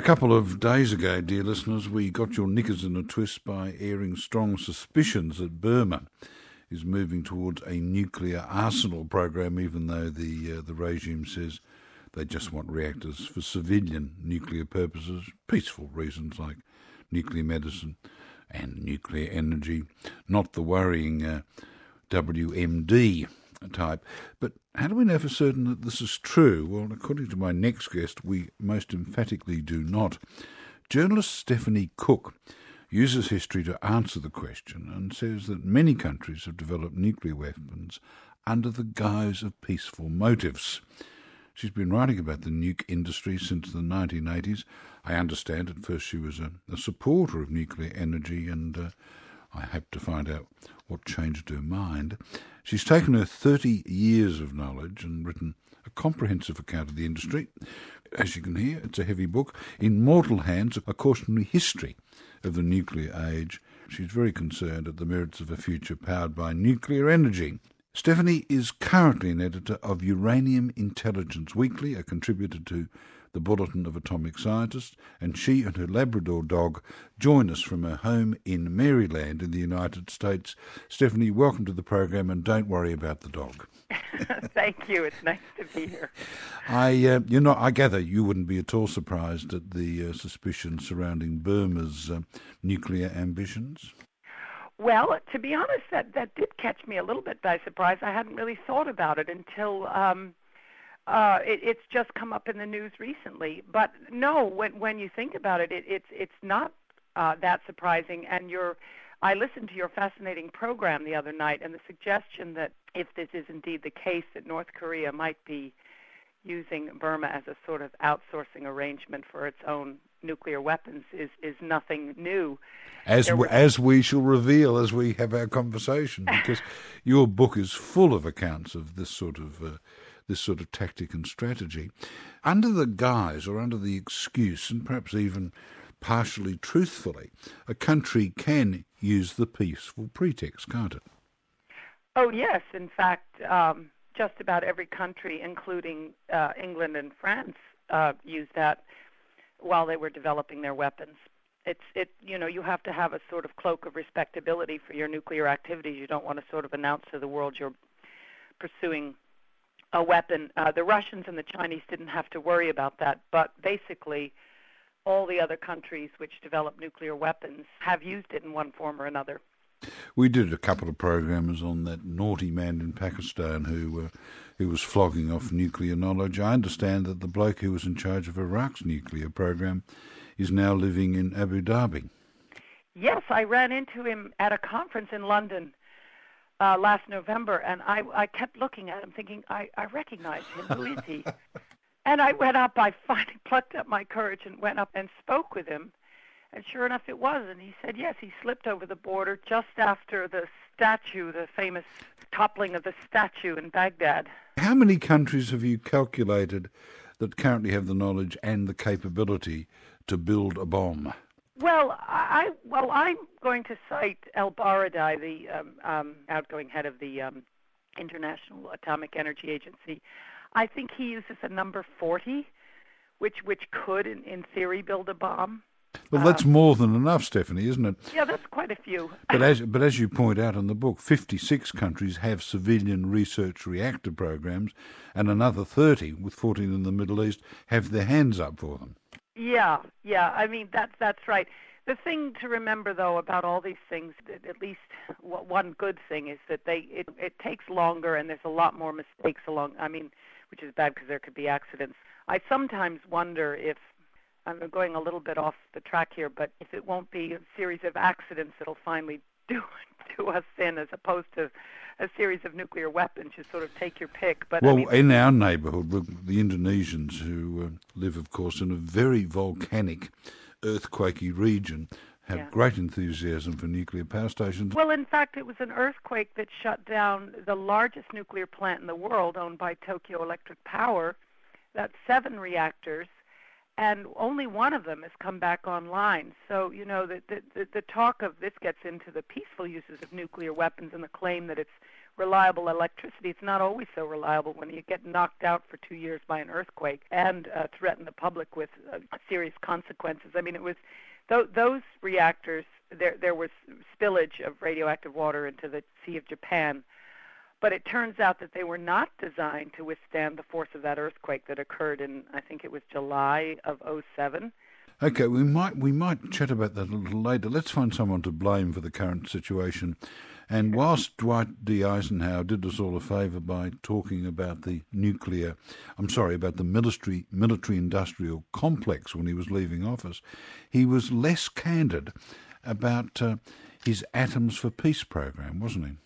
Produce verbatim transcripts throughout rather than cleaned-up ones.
couple of days ago, dear listeners, we got your knickers in a twist by airing strong suspicions that Burma is moving towards a nuclear arsenal program, even though the uh, the regime says they just want reactors for civilian nuclear purposes, peaceful reasons like nuclear medicine and nuclear energy, not the worrying uh, W M D type. But how do we know for certain that this is true? Well, according to my next guest, we most emphatically do not. Journalist Stephanie Cook uses history to answer the question and says that many countries have developed nuclear weapons under the guise of peaceful motives. She's been writing about the nuke industry since the nineteen eighties. I understand at first she was a, a supporter of nuclear energy, and uh, I hope to find out what changed her mind. She's taken her thirty years of knowledge and written a comprehensive account of the industry. As you can hear, it's a heavy book. In Mortal Hands, a cautionary history of the nuclear age. She's very concerned at the merits of a future powered by nuclear energy. Stephanie is currently an editor of Uranium Intelligence Weekly, a contributor to the Bulletin of Atomic Scientists, and she and her Labrador dog join us from her home in Maryland in the United States. Stephanie, welcome to the program, and don't worry about the dog. Thank you. It's nice to be here. I, uh, you know, I gather you wouldn't be at all surprised at the uh, suspicion surrounding Burma's uh, nuclear ambitions. Well, to be honest, that, that did catch me a little bit by surprise. I hadn't really thought about it until um, uh, it, it's just come up in the news recently. But no, when when you think about it, it it's it's not uh, that surprising. And you're, I listened to your fascinating program the other night, and the suggestion that if this is indeed the case, that North Korea might be using Burma as a sort of outsourcing arrangement for its own nuclear weapons is, is nothing new. As were... as we shall reveal as we have our conversation, because your book is full of accounts of this sort of uh, this sort of tactic and strategy, under the guise or under the excuse, and perhaps even partially truthfully, a country can use the peaceful pretext, can't it? Oh yes, in fact, um, just about every country, including uh, England and France, uh, used that while they were developing their weapons. It's it you know you have to have a sort of cloak of respectability for your nuclear activities. You don't want to sort of announce to the world you're pursuing a weapon. Uh, the Russians and the Chinese didn't have to worry about that, but basically all the other countries which develop nuclear weapons have used it in one form or another. We did a couple of programs on that naughty man in Pakistan who uh, who was flogging off nuclear knowledge. I understand that the bloke who was in charge of Iraq's nuclear program is now living in Abu Dhabi. Yes, I ran into him at a conference in London uh, last November, and I, I kept looking at him thinking, I, I recognize him. Who is he? And I went up, I finally plucked up my courage and went up and spoke with him. And sure enough, it was. And he said, yes, he slipped over the border just after the statue, the famous toppling of the statue in Baghdad. How many countries have you calculated that currently have the knowledge and the capability to build a bomb? Well, I well I'm going to cite El Baradei, the um, um, outgoing head of the um, International Atomic Energy Agency. I think he uses a number forty, which which could, in, in theory, build a bomb. Well, that's um, more than enough, Stephanie, isn't it? Yeah, that's quite a few. But as but as you point out in the book, fifty-six countries have civilian research reactor programs, and another thirty, with fourteen in the Middle East, have their hands up for them. Yeah, yeah. I mean, that's that's right. The thing to remember, though, about all these things, at least one good thing, is that they it, it takes longer, and there's a lot more mistakes along. I mean, which is bad because there could be accidents. I sometimes wonder if, I'm going a little bit off the track here, but if it won't be a series of accidents that'll finally do do us in, as opposed to a series of nuclear weapons. You sort of take your pick. But well, I mean, in our neighbourhood, the Indonesians, who uh, live, of course, in a very volcanic, earthquakey region, have yeah. great enthusiasm for nuclear power stations. Well, in fact, it was an earthquake that shut down the largest nuclear plant in the world, owned by Tokyo Electric Power. That's seven reactors, and only one of them has come back online. So, you know, the, the, the talk of this gets into the peaceful uses of nuclear weapons and the claim that it's reliable electricity. It's not always so reliable when you get knocked out for two years by an earthquake and uh, threaten the public with uh, serious consequences. I mean, it was th- those reactors, there, there was spillage of radioactive water into the Sea of Japan, but it turns out that they were not designed to withstand the force of that earthquake that occurred in, I think it was July of oh seven. Okay, we might we might chat about that a little later. Let's find someone to blame for the current situation. And whilst Dwight D. Eisenhower did us all a favour by talking about the nuclear, I'm sorry, about the military military-industrial complex when he was leaving office, he was less candid about uh, his Atoms for Peace program, wasn't he?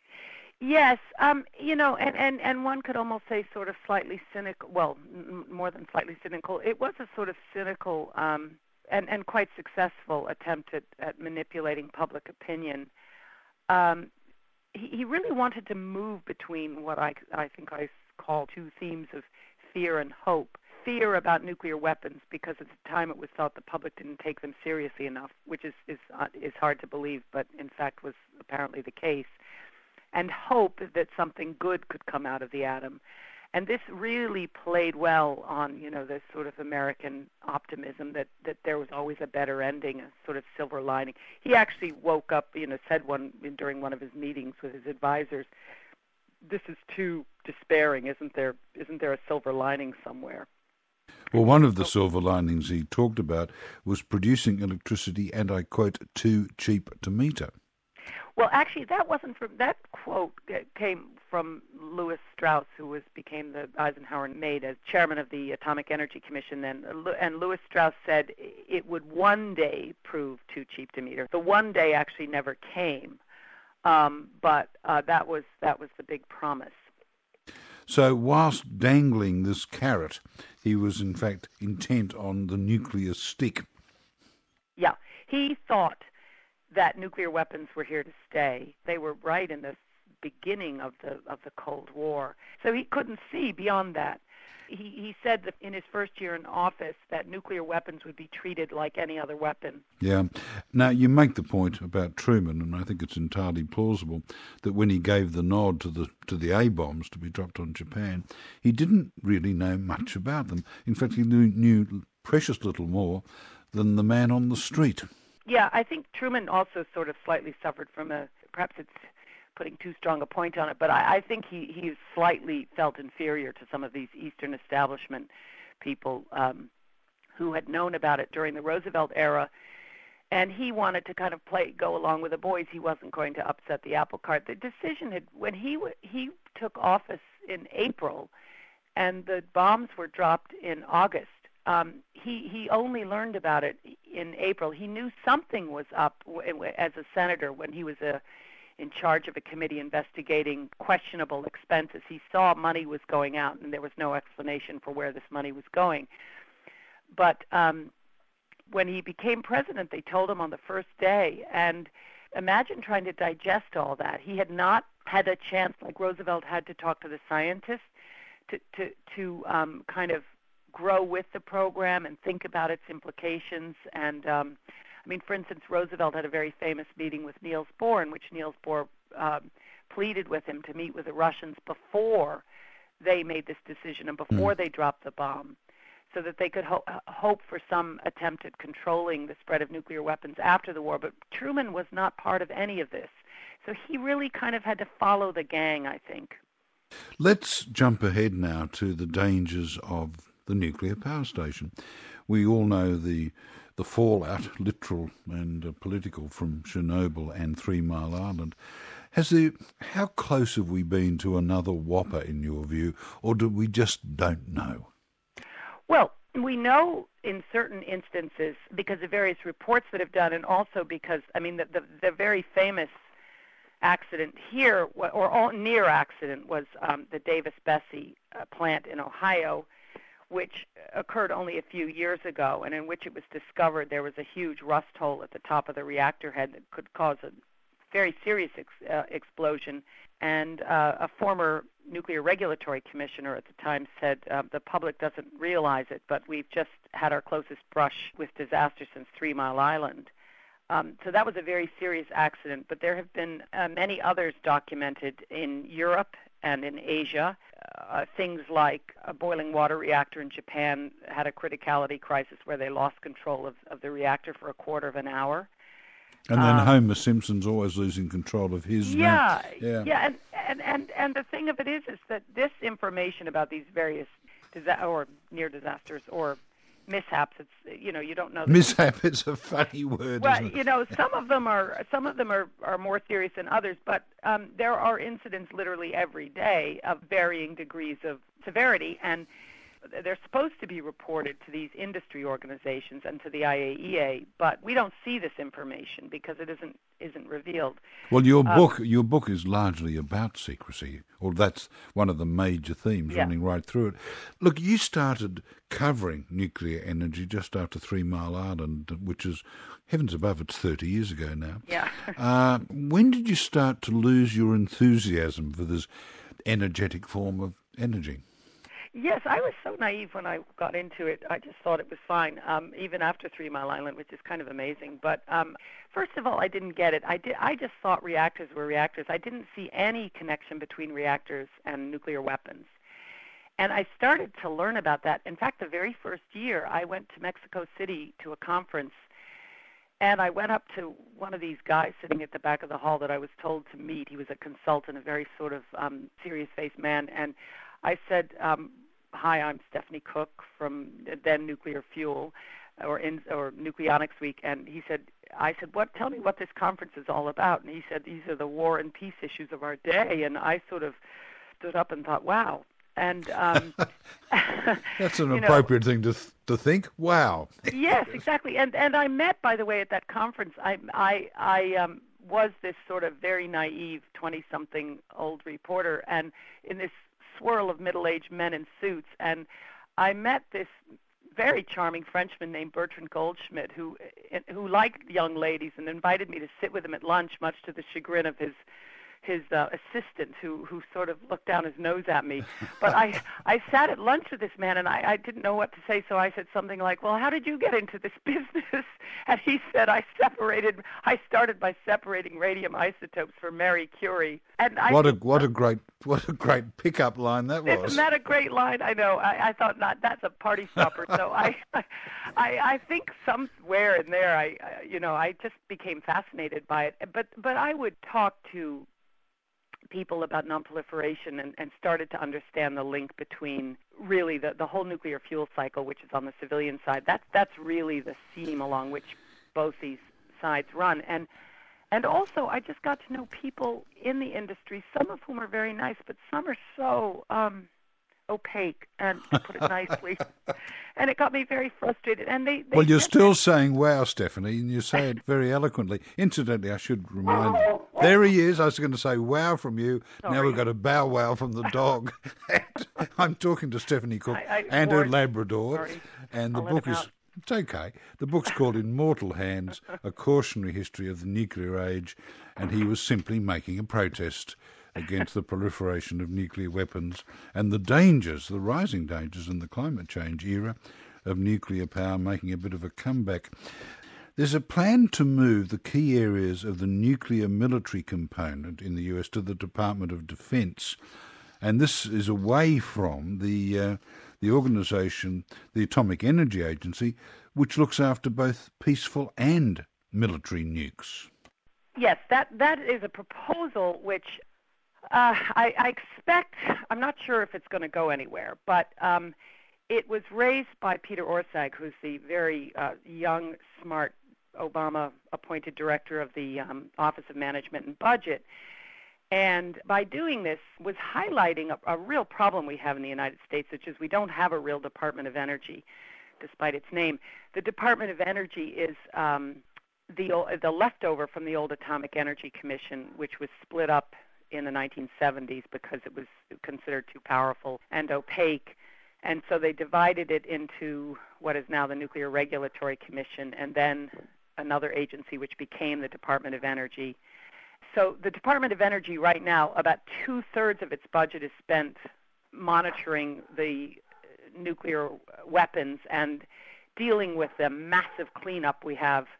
Yes, um, you know, and, and, and one could almost say sort of slightly cynical, well, m- more than slightly cynical. It was a sort of cynical um, and, and quite successful attempt at, at manipulating public opinion. Um, he, he really wanted to move between what I, I think I call two themes of fear and hope. Fear about nuclear weapons, because at the time it was thought the public didn't take them seriously enough, which is, is, uh, is hard to believe, but in fact was apparently the case. And hope that something good could come out of the atom. And this really played well on, you know, this sort of American optimism that, that there was always a better ending, a sort of silver lining. He actually woke up, you know, said one during one of his meetings with his advisors, this is too despairing, isn't there? Isn't there a silver lining somewhere? Well, one of the silver linings he talked about was producing electricity, and I quote, too cheap to meter. Well, actually, that wasn't from, that quote came from Lewis Strauss, who was became the Eisenhower made as chairman of the Atomic Energy Commission then. And Lewis Strauss said it would one day prove too cheap to meter. The one day actually never came, um, but uh, that was that was the big promise. So whilst dangling this carrot, he was in fact intent on the nuclear stick. Yeah, he thought that nuclear weapons were here to stay. They were right in the beginning of the of the Cold War. So he couldn't see beyond that. He, he said that in his first year in office that nuclear weapons would be treated like any other weapon. Yeah. Now, you make the point about Truman, and I think it's entirely plausible, that when he gave the nod to the to the A-bombs to be dropped on Japan, he didn't really know much about them. In fact, he knew, knew precious little more than the man on the street. Yeah, I think Truman also sort of slightly suffered from a, perhaps it's putting too strong a point on it, but I, I think he, he slightly felt inferior to some of these Eastern establishment people um, who had known about it during the Roosevelt era, and he wanted to kind of play, go along with the boys. He wasn't going to upset the apple cart. The decision had, when he w- he took office in April, and the bombs were dropped in August, Um, he, he only learned about it in April. He knew something was up w- as a senator when he was a, in charge of a committee investigating questionable expenses. He saw money was going out, and there was no explanation for where this money was going. But um, when he became president, they told him on the first day, and imagine trying to digest all that. He had not had a chance, like Roosevelt had, to talk to the scientists, to, to, to um, kind of grow with the program and think about its implications. And um, I mean, for instance, Roosevelt had a very famous meeting with Niels Bohr, in which Niels Bohr um, pleaded with him to meet with the Russians before they made this decision and before mm. they dropped the bomb, so that they could ho- hope for some attempt at controlling the spread of nuclear weapons after the war. But Truman was not part of any of this. So he really kind of had to follow the gang, I think. Let's jump ahead now to the dangers of the nuclear power station. We all know the the fallout, literal and uh, political, from Chernobyl and Three Mile Island. Has there, how close have we been to another whopper, in your view, or do we just don't know? Well, we know in certain instances because of various reports that have done, and also because, I mean, the, the, the very famous accident here, or all near accident, was um, the Davis-Besse uh, plant in Ohio, which occurred only a few years ago, and in which it was discovered there was a huge rust hole at the top of the reactor head that could cause a very serious ex- uh, explosion. And uh, a former nuclear regulatory commissioner at the time said, uh, the public doesn't realize it, but we've just had our closest brush with disaster since Three Mile Island. Um, so that was a very serious accident, but there have been uh, many others documented in Europe and in Asia. Uh, things like a boiling water reactor in Japan had a criticality crisis where they lost control of, of the reactor for a quarter of an hour. And then um, Homer Simpson's always losing control of his. Yeah, yeah, yeah, and, and, and, and the thing of it is, is that this information about these various disa- or near disasters or mishaps, it's, you know, you don't know. Mishap is a funny word, well, isn't it? you know, some of them are some of them are, are more serious than others, but um, there are incidents literally every day of varying degrees of severity, and they're supposed to be reported to these industry organizations and to the I A E A, but we don't see this information because it isn't isn't revealed. Well, your um, book your book is largely about secrecy, or that's one of the major themes yeah. running right through it. Look, you started covering nuclear energy just after Three Mile Island, which is, heavens above, it's thirty years ago now. Yeah. uh, when did you start to lose your enthusiasm for this energetic form of energy? Yes, I was so naive when I got into it. I just thought it was fine, um, even after Three Mile Island, which is kind of amazing. But um, first of all, I didn't get it. I did. I just thought reactors were reactors. I didn't see any connection between reactors and nuclear weapons. And I started to learn about that. In fact, the very first year, I went to Mexico City to a conference, and I went up to one of these guys sitting at the back of the hall that I was told to meet. He was a consultant, a very sort of um, serious-faced man, and I said, um, hi, I'm Stephanie Cook from then Nuclear Fuel, or in, or Nucleonics Week, and he said, I said, what? Tell me what this conference is all about. And he said, these are the war and peace issues of our day. And I sort of stood up and thought, wow. And um, that's an you appropriate know, thing to th- to think. Wow. Yes, exactly. And and I met, by the way, at that conference. I I I um, was this sort of very naive twenty-something old reporter, and in this swirl of middle-aged men in suits, and I met this very charming Frenchman named Bertrand Goldschmidt, who who liked young ladies and invited me to sit with him at lunch, much to the chagrin of his his uh, assistant, who who sort of looked down his nose at me. But I I sat at lunch with this man, and I, I didn't know what to say, so I said something like, well, how did you get into this business? And he said, I separated, I started by separating radium isotopes for Marie Curie. And I What a what a great what a great pickup line that was. Isn't that a great line? I know. I, I thought not. That's a party stopper. So I, I, I think somewhere in there, I, I, you know, I just became fascinated by it. But but I would talk to people about nonproliferation and, and started to understand the link between really the, the whole nuclear fuel cycle, which is on the civilian side. That's that's really the theme along which both these sides run. And and also I just got to know people in the industry, some of whom are very nice, but some are so um, opaque, and to put it nicely. And it got me very frustrated. And they, they well, you're just, still saying wow, Stephanie, and you say it very eloquently. Incidentally, I should remind you, there he is. I was going to say wow from you. Sorry. Now we've got a bow wow from the dog. I'm talking to Stephanie Cook I, I and her warned, Labrador. sorry. And the I'll let book him is... out. It's okay. The book's called In Mortal Hands, A Cautionary History of the Nuclear Age, and he was simply making a protest against the proliferation of nuclear weapons and the dangers, the rising dangers in the climate change era of nuclear power making a bit of a comeback. There's a plan to move the key areas of the nuclear military component in the U S to the Department of Defense, and this is away from the... Uh, the organisation, the Atomic Energy Agency, which looks after both peaceful and military nukes. Yes, that that is a proposal which uh, I, I expect, I'm not sure if it's going to go anywhere, but um, it was raised by Peter Orszag, who's the very uh, young, smart Obama-appointed director of the um, Office of Management and Budget. And by doing this, was highlighting a, a real problem we have in the United States, which is we don't have a real Department of Energy, despite its name. The Department of Energy is um, the the leftover from the old Atomic Energy Commission, which was split up in the nineteen seventies because it was considered too powerful and opaque. And so they divided it into what is now the Nuclear Regulatory Commission, and then another agency which became the Department of Energy. So the Department of Energy right now, about two-thirds of its budget is spent monitoring the nuclear weapons and dealing with the massive cleanup we have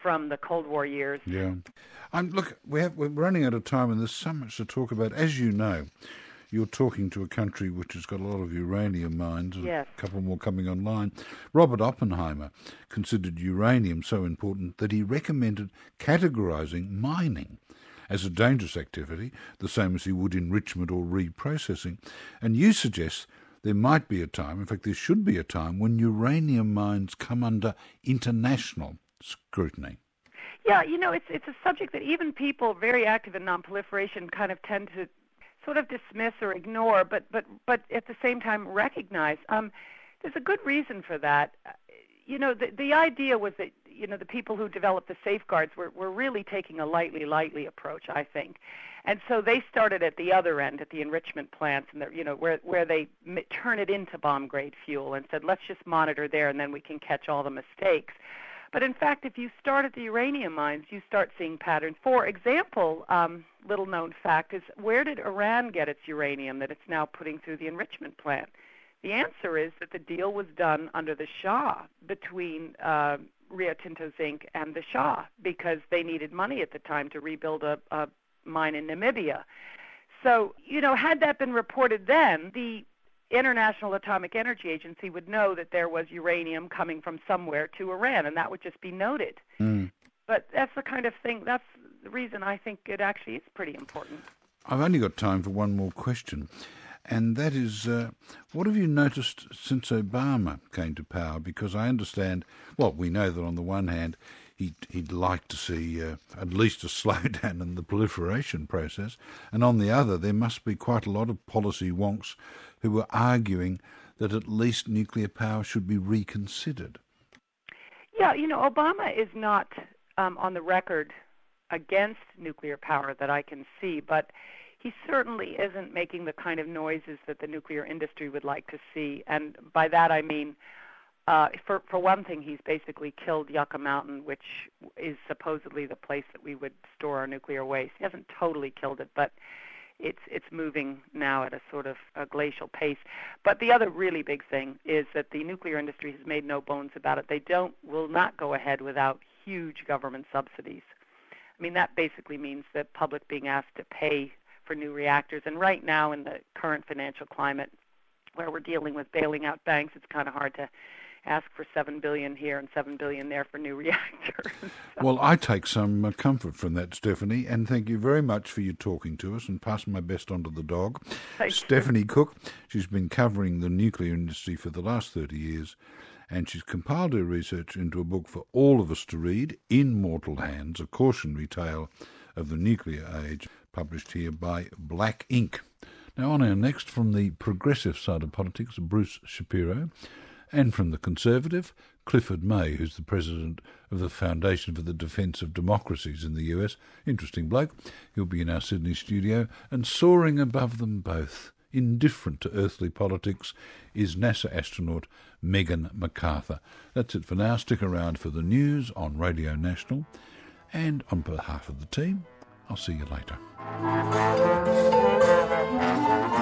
from the Cold War years. Yeah. Um, look, we have, we're running out of time, and there's so much to talk about. As you know, you're talking to a country which has got a lot of uranium mines, yes. a couple more coming online. Robert Oppenheimer considered uranium so important that he recommended categorising mining as a dangerous activity, the same as he would enrichment or reprocessing. And you suggest there might be a time, in fact there should be a time, when uranium mines come under international scrutiny. Yeah, you know, it's it's a subject that even people very active in nonproliferation kind of tend to sort of dismiss or ignore, but but but at the same time recognize. Um, there's a good reason for that. You know, the the idea was that, you know, the people who developed the safeguards were, were really taking a lightly, lightly approach, I think. And so they started at the other end, at the enrichment plants, and the, you know, where where they m- turn it into bomb-grade fuel and said, let's just monitor there and then we can catch all the mistakes. But in fact, if you start at the uranium mines, you start seeing patterns. For example, um, little-known fact is, where did Iran get its uranium that it's now putting through the enrichment plant? The answer is that the deal was done under the Shah between uh, Rio Tinto Zinc and the Shah, because they needed money at the time to rebuild a, a mine in Namibia. So, you know, had that been reported then, the International Atomic Energy Agency would know that there was uranium coming from somewhere to Iran, and that would just be noted. Mm. But that's the kind of thing, that's the reason I think it actually is pretty important. I've only got time for one more question, and that is, uh, what have you noticed since Obama came to power? Because I understand, well, we know that on the one hand, he'd, he'd like to see uh, at least a slowdown in the proliferation process, and on the other, there must be quite a lot of policy wonks who were arguing that at least nuclear power should be reconsidered. Yeah, you know, Obama is not um, on the record against nuclear power that I can see, but he certainly isn't making the kind of noises that the nuclear industry would like to see. And by that I mean, uh, for, for one thing, he's basically killed Yucca Mountain, which is supposedly the place that we would store our nuclear waste. He hasn't totally killed it, but it's it's moving now at a sort of a glacial pace. But the other really big thing is that the nuclear industry has made no bones about it. They don't will not go ahead without huge government subsidies. I mean, that basically means the public being asked to pay for new reactors. And right now, in the current financial climate, where we're dealing with bailing out banks, it's kind of hard to ask for seven billion dollars here and seven billion dollars there for new reactors. So. Well, I take some uh, comfort from that, Stephanie, and thank you very much for you talking to us, and passing my best on to the dog. Thank Stephanie you. Cook, she's been covering the nuclear industry for the last thirty years, and she's compiled her research into a book for all of us to read, In Mortal Hands, a cautionary tale of the nuclear age, published here by Black Ink. Now, on our next, from the progressive side of politics, Bruce Shapiro, and from the Conservative, Clifford May, who's the president of the Foundation for the Defence of Democracies in the U S. Interesting bloke. He'll be in our Sydney studio. And soaring above them both, indifferent to earthly politics, is NASA astronaut Megan McArthur. That's it for now. Stick around for the news on Radio National. And on behalf of the team, I'll see you later.